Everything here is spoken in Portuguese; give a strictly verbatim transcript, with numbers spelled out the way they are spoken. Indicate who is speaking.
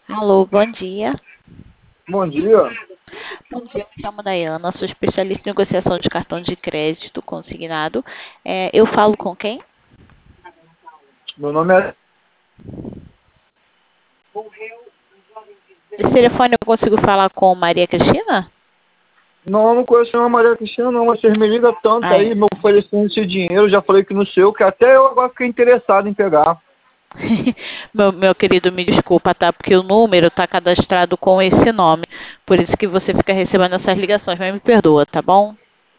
Speaker 1: Alô, bom dia.
Speaker 2: Bom dia.
Speaker 1: Bom dia, me chamo Dayana, sou especialista em negociação de cartão de crédito consignado. É, eu falo com quem?
Speaker 2: Meu nome é.
Speaker 1: Esse telefone eu consigo falar com Maria Cristina?
Speaker 2: Não, eu não conheço a Maria Cristina, não, mas vocês me ligam tanto
Speaker 1: Ai.
Speaker 2: aí, me oferecendo esse dinheiro, já falei que no seu, que até eu agora fiquei interessado em pegar.
Speaker 1: meu, meu querido, me desculpa, tá? Porque o número está cadastrado com esse nome. Por isso que você fica recebendo essas ligações, mas me perdoa, tá bom?